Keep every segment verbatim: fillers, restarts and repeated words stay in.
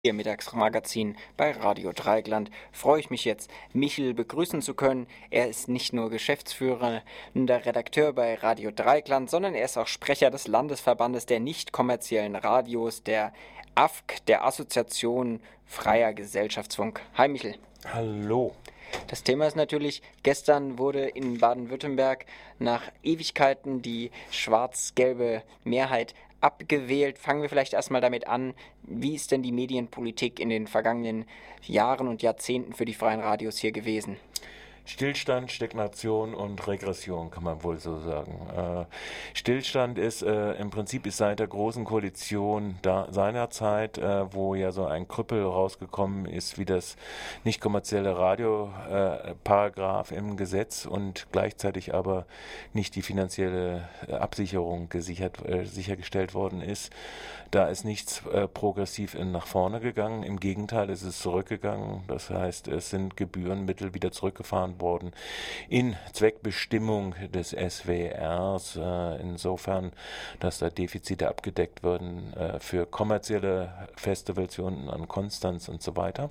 Ihr Mittagsmagazin bei Radio Dreieckland freue ich mich jetzt, Michel begrüßen zu können. Er ist nicht nur geschäftsführender Redakteur bei Radio Dreieckland, sondern er ist auch Sprecher des Landesverbandes der nicht kommerziellen Radios, der A F G, der Assoziation Freier Gesellschaftsfunk. Hi Michel. Hallo. Das Thema ist natürlich, gestern wurde in Baden-Württemberg nach Ewigkeiten die schwarz-gelbe Mehrheit abgewählt. Fangen wir vielleicht erstmal damit an, wie ist denn die Medienpolitik in den vergangenen Jahren und Jahrzehnten für die freien Radios hier gewesen? Stillstand, Stagnation und Regression, kann man wohl so sagen. Äh, Stillstand ist äh, im Prinzip ist seit der Großen Koalition da, seinerzeit, äh, wo ja so ein Krüppel rausgekommen ist, wie das nicht kommerzielle Radio-Paragraph äh, im Gesetz und gleichzeitig aber nicht die finanzielle äh, Absicherung gesichert, äh, sichergestellt worden ist. Da ist nichts äh, progressiv in, nach vorne gegangen. Im Gegenteil, es ist zurückgegangen. Das heißt, es sind Gebührenmittel wieder zurückgefahren worden in Zweckbestimmung des S W Rs, äh, insofern, dass da Defizite abgedeckt wurden äh, für kommerzielle Festivals hier unten an Konstanz und so weiter.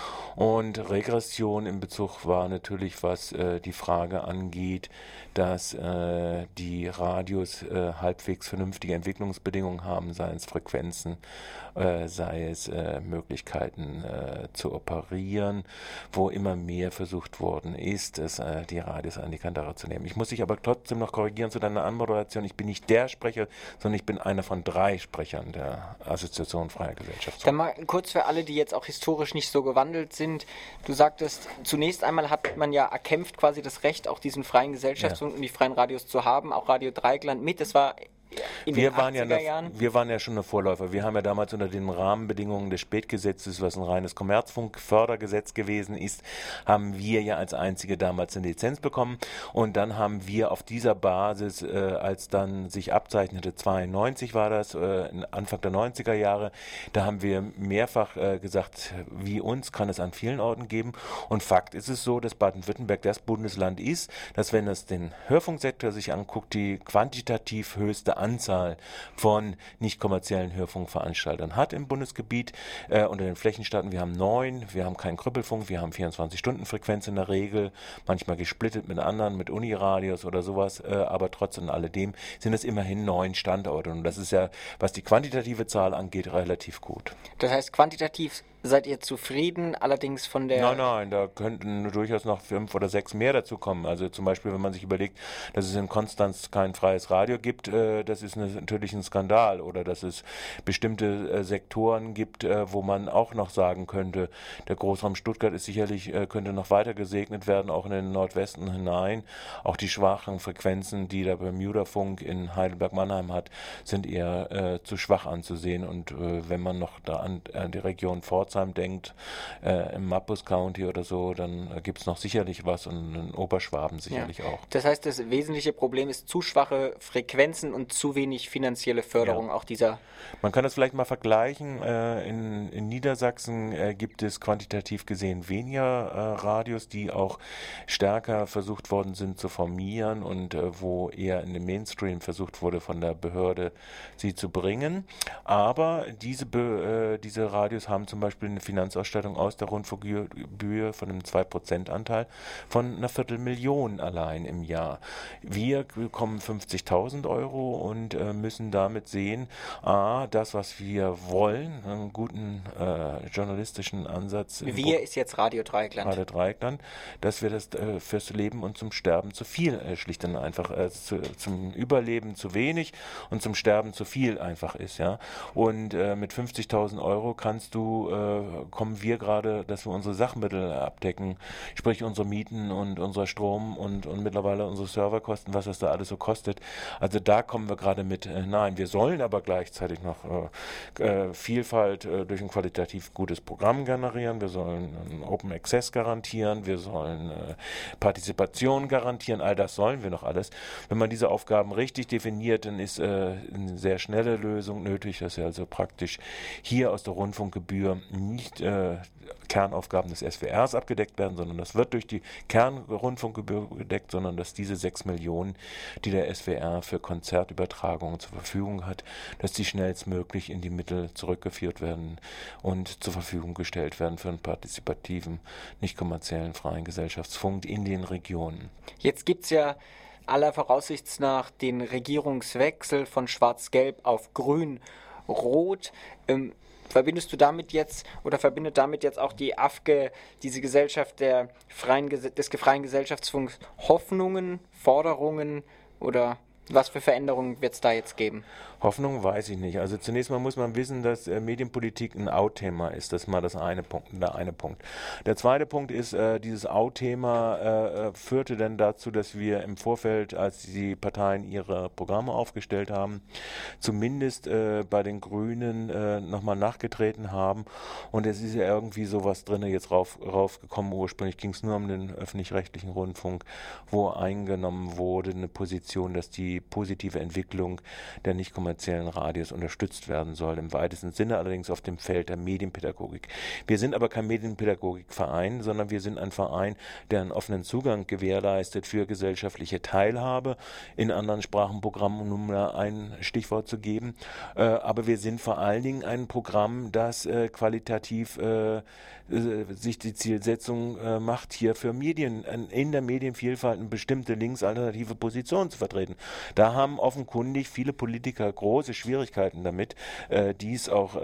Und Regression im Bezug war natürlich, was äh, die Frage angeht, dass äh, die Radios äh, halbwegs vernünftige Entwicklungsbedingungen haben, sei es Frequenzen, äh, sei es äh, Möglichkeiten äh, zu operieren, wo immer mehr versucht worden ist, es, äh, die Radios an die Kandare zu nehmen. Ich muss dich aber trotzdem noch korrigieren zu deiner Anmoderation. Ich bin nicht der Sprecher, sondern ich bin einer von drei Sprechern der Assoziation Freier Gesellschaft. Dann mal kurz für alle, die jetzt auch historisch nicht so gewandelt sind. Du sagtest, zunächst einmal hat man ja erkämpft quasi das Recht, auch diesen freien Gesellschaftsfunk und die freien Radios zu haben, auch Radio Dreieckland mit. Das war in wir den waren ja achtziger eine, Jahren. Wir waren ja schon eine Vorläufer. Wir haben ja damals unter den Rahmenbedingungen des Spätgesetzes, was ein reines Kommerzfunkfördergesetz gewesen ist, haben wir ja als einzige damals eine Lizenz bekommen. Und dann haben wir auf dieser Basis, äh, als dann sich abzeichnete, zweiundneunzig war das, äh, Anfang der neunziger Jahre, da haben wir mehrfach äh, gesagt, wie uns kann es an vielen Orten geben. Und Fakt ist es so, dass Baden-Württemberg das Bundesland ist, dass, wenn es den Hörfunksektor sich anguckt, die quantitativ höchste Anzahl von nicht kommerziellen Hörfunkveranstaltern hat im Bundesgebiet äh, unter den Flächenstaaten. Wir haben neun, wir haben keinen Krüppelfunk, wir haben vierundzwanzig-Stunden-Frequenz in der Regel, manchmal gesplittet mit anderen, mit Uniradios oder sowas, äh, aber trotz und alledem sind es immerhin neun Standorte und das ist ja, was die quantitative Zahl angeht, relativ gut. Das heißt, quantitativ seid ihr zufrieden, allerdings von der... Nein, nein, da könnten durchaus noch fünf oder sechs mehr dazu kommen. Also zum Beispiel, wenn man sich überlegt, dass es in Konstanz kein freies Radio gibt, äh, das ist eine, natürlich ein Skandal. Oder dass es bestimmte äh, Sektoren gibt, äh, wo man auch noch sagen könnte, der Großraum Stuttgart ist sicherlich, äh, könnte noch weiter gesegnet werden, auch in den Nordwesten hinein. Auch die schwachen Frequenzen, die der Bermuda-Funk in Heidelberg-Mannheim hat, sind eher äh, zu schwach anzusehen. Und äh, wenn man noch da an, an die Region Pforzheim denkt, äh, im Mappus County oder so, dann äh, gibt es noch sicherlich was und in Oberschwaben sicherlich ja. auch. Das heißt, das wesentliche Problem ist zu schwache Frequenzen und zu wenig finanzielle Förderung ja. auch dieser... Man kann das vielleicht mal vergleichen. Äh, in, in Niedersachsen äh, gibt es quantitativ gesehen weniger äh, Radios, die auch stärker versucht worden sind zu formieren und äh, wo eher in den Mainstream versucht wurde, von der Behörde sie zu bringen. Aber diese, Be- äh, diese Radios haben zum Beispiel eine Finanzausstattung aus der Rundfunkgebühr von einem zwei Prozent Anteil von einer Viertelmillion allein im Jahr. Wir bekommen fünfzigtausend Euro und äh, müssen damit sehen, ah, das, was wir wollen, einen guten äh, journalistischen Ansatz. Wir ist jetzt Radio Dreieckland. Radio Dreieckland, dass wir das äh, fürs Leben und zum Sterben zu viel, äh, schlicht und einfach, äh, zu, zum Überleben zu wenig und zum Sterben zu viel einfach ist, ja. Und äh, mit fünfzigtausend Euro kannst du äh, kommen wir gerade, dass wir unsere Sachmittel abdecken, sprich unsere Mieten und unser Strom und, und mittlerweile unsere Serverkosten, was das da alles so kostet. Also da kommen wir gerade mit äh, nein. Wir sollen aber gleichzeitig noch äh, äh, Vielfalt äh, durch ein qualitativ gutes Programm generieren, wir sollen äh, Open Access garantieren, wir sollen äh, Partizipation garantieren, all das sollen wir noch alles. Wenn man diese Aufgaben richtig definiert, dann ist äh, eine sehr schnelle Lösung nötig, dass wir also praktisch hier aus der Rundfunkgebühr nicht äh, Kernaufgaben des S W Rs abgedeckt werden, sondern das wird durch die Kernrundfunkgebühr gedeckt, sondern dass diese sechs Millionen, die der S W R für Konzertübertragungen zur Verfügung hat, dass die schnellstmöglich in die Mittel zurückgeführt werden und zur Verfügung gestellt werden für einen partizipativen, nicht kommerziellen, freien Gesellschaftsfunk in den Regionen. Jetzt gibt es ja aller Voraussicht nach den Regierungswechsel von Schwarz-Gelb auf Grün-Rot. Ähm, Verbindest du damit jetzt oder verbindet damit jetzt auch die A F G, diese Gesellschaft der freien, des freien Gesellschaftsfunks, Hoffnungen, Forderungen oder was für Veränderungen wird es da jetzt geben? Hoffnung weiß ich nicht. Also zunächst mal muss man wissen, dass äh, Medienpolitik ein Out-Thema ist. Das ist mal das eine Punkt, der eine Punkt. Der zweite Punkt ist, äh, dieses Out-Thema äh, führte dann dazu, dass wir im Vorfeld, als die Parteien ihre Programme aufgestellt haben, zumindest äh, bei den Grünen äh, nochmal nachgetreten haben. Und es ist ja irgendwie sowas drin, jetzt rauf, raufgekommen. Ursprünglich ging es nur um den öffentlich-rechtlichen Rundfunk, wo eingenommen wurde eine Position, dass die positive Entwicklung der nicht kommerziellen Radios unterstützt werden soll, im weitesten Sinne allerdings auf dem Feld der Medienpädagogik. Wir sind aber kein Medienpädagogikverein, sondern wir sind ein Verein, der einen offenen Zugang gewährleistet für gesellschaftliche Teilhabe in anderen Sprachenprogrammen, um nur mal ein Stichwort zu geben. Äh, aber wir sind vor allen Dingen ein Programm, das äh, qualitativ äh, sich die Zielsetzung äh, macht, hier für Medien, in der Medienvielfalt eine bestimmte linksalternative Position zu vertreten. Da haben offenkundig viele Politiker große Schwierigkeiten damit, äh, dies auch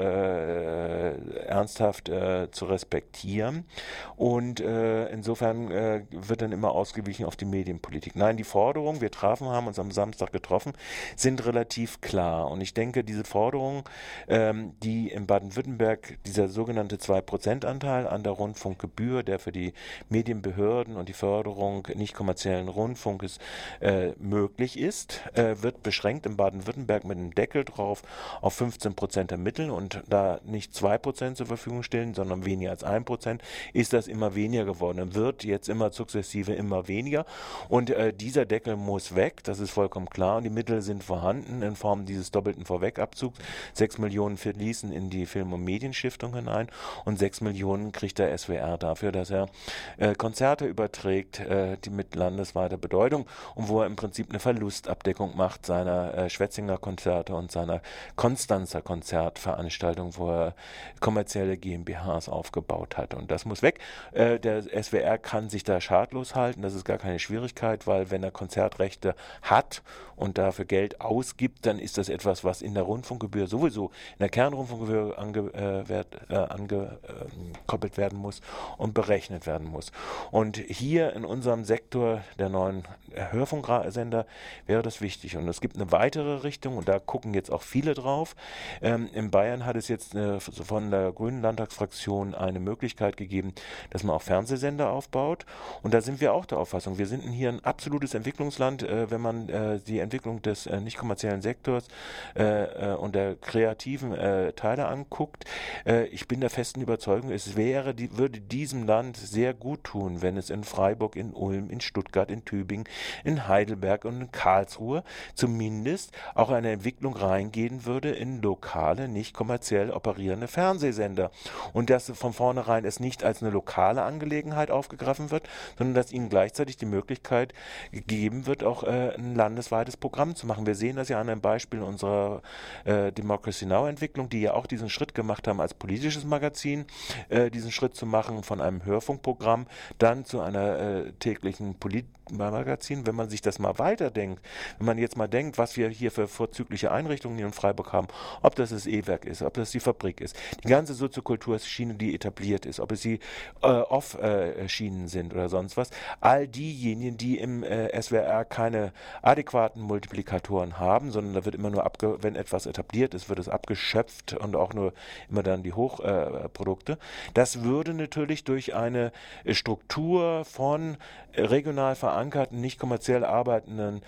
äh, ernsthaft äh, zu respektieren. Und äh, insofern äh, wird dann immer ausgewichen auf die Medienpolitik. Nein, die Forderungen, wir trafen, haben uns am Samstag getroffen, sind relativ klar. Und ich denke, diese Forderungen, ähm, die in Baden-Württemberg, dieser sogenannte zwei Prozent Anteil an der Rundfunkgebühr, der für die Medienbehörden und die Förderung nicht kommerziellen Rundfunkes äh, möglich ist, äh, wird beschränkt in Baden-Württemberg mit einem Deckel drauf auf fünfzehn Prozent der Mittel, und da nicht zwei Prozent zur Verfügung stellen, sondern weniger als ein Prozent, ist das immer weniger geworden. Dann wird jetzt immer sukzessive immer weniger, und äh, dieser Deckel muss weg, das ist vollkommen klar, und die Mittel sind vorhanden in Form dieses doppelten Vorwegabzugs. Sechs Millionen fließen in die Film- und Medienstiftung hinein und sechs Millionen kriegt der S W R dafür, dass er äh, Konzerte überträgt, äh, die mit landesweiter Bedeutung, und wo er im Prinzip eine Verlustabdeckung macht seiner äh, Schwetzinger Konzerte und seiner Konstanzer Konzertveranstaltung, wo er kommerzielle GmbHs aufgebaut hat. Und das muss weg. Äh, der S W R kann sich da schadlos halten, das ist gar keine Schwierigkeit, weil wenn er Konzertrechte hat und dafür Geld ausgibt, dann ist das etwas, was in der Rundfunkgebühr sowieso, in der Kernrundfunkgebühr ange, äh, werd, äh, angekoppelt werden muss und berechnet werden muss. Und hier in unserem Sektor der neuen Hörfunksender wäre das wichtig. Und es gibt eine weitere Richtung, und da gucken jetzt auch viele drauf. Ähm, in Bayern hat es jetzt äh, von der Grünen Landtagsfraktion eine Möglichkeit gegeben, dass man auch Fernsehsender aufbaut. Und da sind wir auch der Auffassung, wir sind hier ein absolutes Entwicklungsland, äh, wenn man äh, die Entwicklung des äh, nicht kommerziellen Sektors äh, äh, und der kreativen äh, Teile anguckt. Äh, ich bin der festen Überzeugung, es wäre, die, würde diesem Land sehr gut tun, wenn es in Freiburg, in Ulm, in Stuttgart, in Tübingen, in Heidelberg und in Karlsruhe zumindest auch eine Entwicklung reingehen würde in lokale, nicht kommerziell operierende Fernsehsender. Und dass von vornherein es nicht als eine lokale Angelegenheit aufgegriffen wird, sondern dass ihnen gleichzeitig die Möglichkeit gegeben wird, auch äh, ein landesweites Programm zu machen. Wir sehen das ja an einem Beispiel unserer äh, Democracy Now-Entwicklung, die ja auch diesen Schritt gemacht haben, als politisches Magazin äh, diesen Schritt zu machen von einem Hörfunkprogramm dann zu einer äh, täglichen Politmagazin. Wenn man sich das mal weiterdenkt, wenn man jetzt mal denkt, was wir hier für vorzügliche Einrichtungen hier in Freiburg haben, ob das das E-Werk ist, ob das die Fabrik ist, die ganze Soziokulturschiene, die etabliert ist, ob es die äh, Off-Schienen sind oder sonst was, all diejenigen, die im äh, S W R keine adäquaten Multiplikatoren haben, sondern da wird immer nur, abge wenn etwas etabliert ist, wird es abgeschöpft und auch nur immer dann die Hochprodukte. Äh, das würde natürlich durch eine Struktur von regional verankerten, nicht kommerziell arbeitenden Hörfunk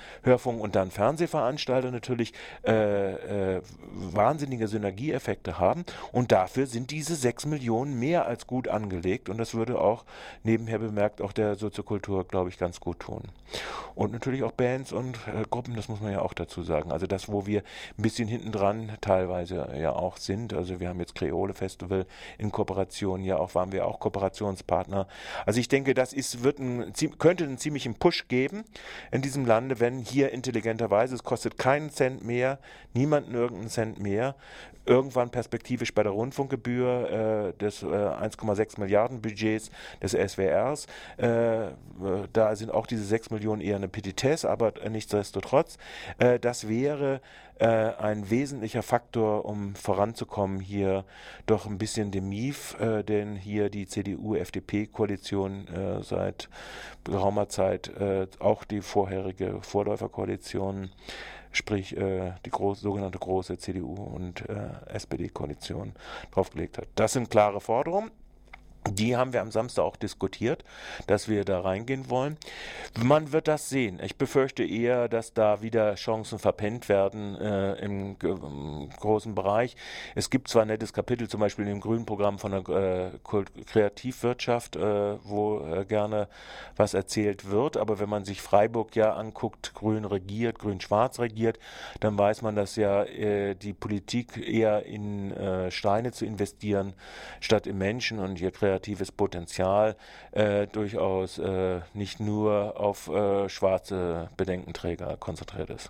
Rundfunk und dann Fernsehveranstalter natürlich äh, äh, wahnsinnige Synergieeffekte haben und dafür sind diese sechs Millionen mehr als gut angelegt und das würde auch nebenher bemerkt auch der Soziokultur, glaube ich, ganz gut tun. Und natürlich auch Bands und äh, Gruppen, das muss man ja auch dazu sagen. Also das, wo wir ein bisschen hinten dran teilweise ja auch sind. Also wir haben jetzt Kreole Festival in Kooperation, ja auch waren wir auch Kooperationspartner. Also ich denke, das ist, wird ein, könnte einen ziemlichen Push geben in diesem Lande, wenn hier intelligenterweise, es kostet keinen Cent mehr, niemanden irgendeinen Cent mehr, irgendwann perspektivisch bei der Rundfunkgebühr äh, des äh, eins Komma sechs Milliarden Budgets des S W Rs, äh, da sind auch diese sechs Millionen eher eine Petitesse, aber äh, nichtsdestotrotz, äh, das wäre äh, ein wesentlicher Faktor, um voranzukommen, hier doch ein bisschen dem M I F, äh, den hier die C D U F D P-Koalition äh, seit geraumer Zeit, äh, auch die vorherige Vorläuferkoalition, sprich äh, die groß, sogenannte große C D U und äh, S P D-Koalition draufgelegt hat. Das sind klare Forderungen. Die haben wir am Samstag auch diskutiert, dass wir da reingehen wollen. Man wird das sehen. Ich befürchte eher, dass da wieder Chancen verpennt werden äh, im, im großen Bereich. Es gibt zwar ein nettes Kapitel, zum Beispiel im grünen Programm von der äh, Kreativwirtschaft, äh, wo äh, gerne was erzählt wird, aber wenn man sich Freiburg ja anguckt, grün regiert, grün-schwarz regiert, dann weiß man, dass ja äh, die Politik eher in äh, Steine zu investieren, statt in Menschen und hier kreativ kreatives Potenzial äh, durchaus äh, nicht nur auf äh, schwarze Bedenkenträger konzentriert ist.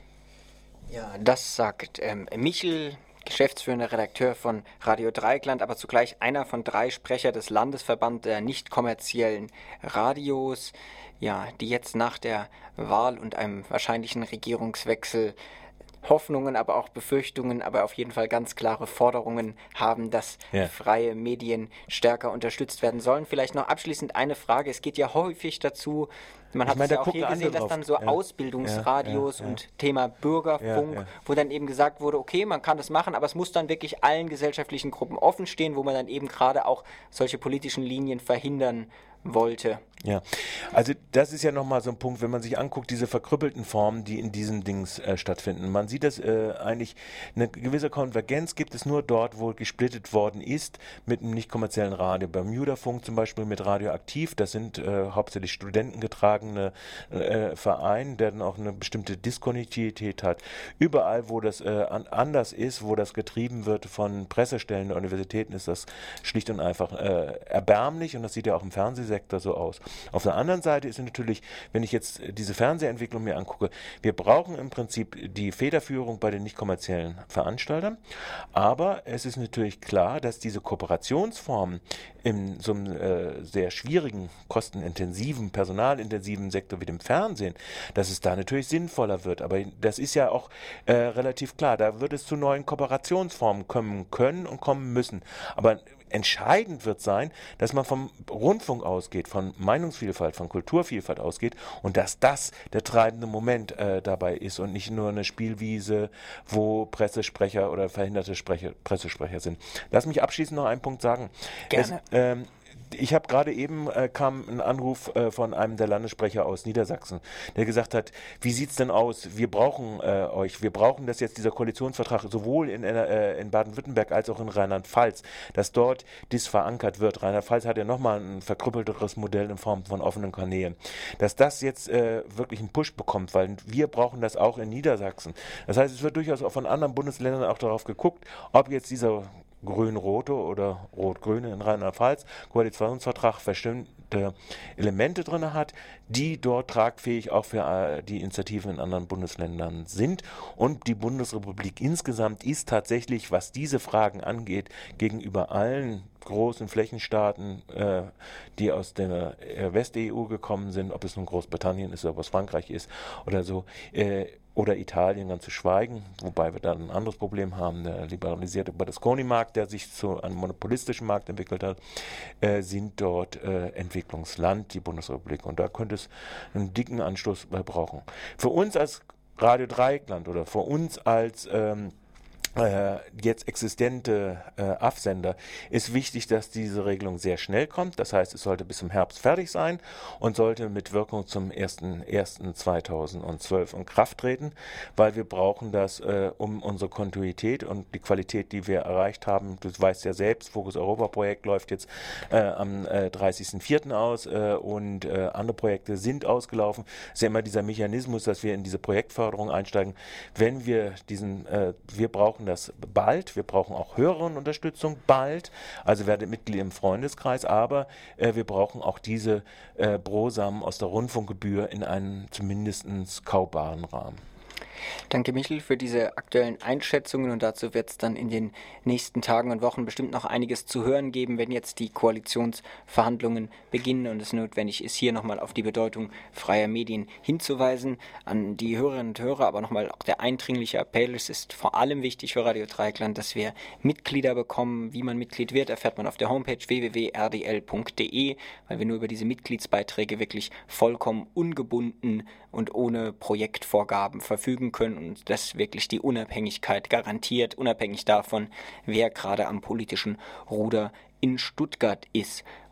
Ja, das sagt ähm, Michel, geschäftsführender Redakteur von Radio Dreieckland, aber zugleich einer von drei Sprecher des Landesverbands der nicht kommerziellen Radios, ja, die jetzt nach der Wahl und einem wahrscheinlichen Regierungswechsel Hoffnungen, aber auch Befürchtungen, aber auf jeden Fall ganz klare Forderungen haben, dass ja. freie Medien stärker unterstützt werden sollen. Vielleicht noch abschließend eine Frage. Es geht ja häufig dazu, man hat es ja auch hier gesehen, dass dann so ja. Ausbildungsradios ja, ja, ja. und Thema Bürgerfunk, ja, ja. wo dann eben gesagt wurde, okay, man kann das machen, aber es muss dann wirklich allen gesellschaftlichen Gruppen offen stehen, wo man dann eben gerade auch solche politischen Linien verhindern wollte. Ja, also das ist ja nochmal so ein Punkt, wenn man sich anguckt, diese verkrüppelten Formen, die in diesen Dings äh, stattfinden. Man sieht, dass äh, eigentlich eine gewisse Konvergenz gibt es nur dort, wo gesplittet worden ist mit einem nicht kommerziellen Radio. Beim Bermudafunk zum Beispiel mit Radioaktiv, das sind äh, hauptsächlich studentengetragene äh, Vereine, der dann auch eine bestimmte Diskontinuität hat. Überall, wo das äh, an, anders ist, wo das getrieben wird von Pressestellen der Universitäten, ist das schlicht und einfach äh, erbärmlich und das sieht ja auch im Fernsehsektor so aus. Auf der anderen Seite ist natürlich, wenn ich jetzt diese Fernsehentwicklung mir angucke, wir brauchen im Prinzip die Federführung bei den nicht kommerziellen Veranstaltern, aber es ist natürlich klar, dass diese Kooperationsformen in so einem äh, sehr schwierigen, kostenintensiven, personalintensiven Sektor wie dem Fernsehen, dass es da natürlich sinnvoller wird. Aber das ist ja auch äh, relativ klar, da wird es zu neuen Kooperationsformen kommen können und kommen müssen. Aber entscheidend wird sein, dass man vom Rundfunk ausgeht, von Meinungsvielfalt, von Kulturvielfalt ausgeht und dass das der treibende Moment äh, dabei ist und nicht nur eine Spielwiese, wo Pressesprecher oder verhinderte Sprecher, Pressesprecher sind. Lass mich abschließend noch einen Punkt sagen. Gerne. Es, ähm, Ich habe gerade eben, äh, kam ein Anruf äh, von einem der Landessprecher aus Niedersachsen, der gesagt hat, wie sieht's denn aus? Wir brauchen äh, euch, wir brauchen, dass jetzt dieser Koalitionsvertrag sowohl in, äh, in Baden-Württemberg als auch in Rheinland-Pfalz, dass dort dies verankert wird. Rheinland-Pfalz hat ja nochmal ein verkrüppelteres Modell in Form von offenen Kanälen. Dass das jetzt äh, wirklich einen Push bekommt, weil wir brauchen das auch in Niedersachsen. Das heißt, es wird durchaus auch von anderen Bundesländern auch darauf geguckt, ob jetzt dieser Grün-Rote oder Rot-Grüne in Rheinland-Pfalz Koalitionsvertrag bestimmte Elemente drin hat, die dort tragfähig auch für die Initiativen in anderen Bundesländern sind. Und die Bundesrepublik insgesamt ist tatsächlich, was diese Fragen angeht, gegenüber allen großen Flächenstaaten, äh, die aus der äh, West-E U gekommen sind, ob es nun Großbritannien ist, ob es Frankreich ist oder so, äh, oder Italien ganz zu schweigen, wobei wir dann ein anderes Problem haben, der liberalisierte Berlusconi-Markt, der sich zu einem monopolistischen Markt entwickelt hat, äh, sind dort äh, Entwicklungsland, die Bundesrepublik. Und da könnte es einen dicken Anstoß brauchen. Für uns als Radio Dreieckland oder für uns als ähm, äh, jetzt existente äh, Absender, ist wichtig, dass diese Regelung sehr schnell kommt. Das heißt, es sollte bis zum Herbst fertig sein und sollte mit Wirkung zum ersten ersten zweitausendzwölf in Kraft treten, weil wir brauchen das, äh, um unsere Kontinuität und die Qualität, die wir erreicht haben. Du weißt ja selbst, Fokus Europa Projekt läuft jetzt äh, am äh, dreißigsten vierten aus äh, und äh, andere Projekte sind ausgelaufen. Es ist ja immer dieser Mechanismus, dass wir in diese Projektförderung einsteigen. Wenn wir diesen, äh, wir brauchen das bald, wir brauchen auch Hörerinnenunterstützung bald, also werdet Mitglied im Freundeskreis, aber äh, wir brauchen auch diese äh, Brosamen aus der Rundfunkgebühr in einem zumindest kaufbaren Rahmen. Danke, Michel, für diese aktuellen Einschätzungen, und dazu wird es dann in den nächsten Tagen und Wochen bestimmt noch einiges zu hören geben, wenn jetzt die Koalitionsverhandlungen beginnen und es notwendig ist, hier nochmal auf die Bedeutung freier Medien hinzuweisen. An die Hörerinnen und Hörer aber nochmal auch der eindringliche Appell: Es ist vor allem wichtig für Radio Dreieckland, dass wir Mitglieder bekommen. Wie man Mitglied wird, erfährt man auf der Homepage w w w punkt r d l punkt d e, weil wir nur über diese Mitgliedsbeiträge wirklich vollkommen ungebunden und ohne Projektvorgaben verfügen können und das wirklich die Unabhängigkeit garantiert, unabhängig davon, wer gerade am politischen Ruder in Stuttgart ist.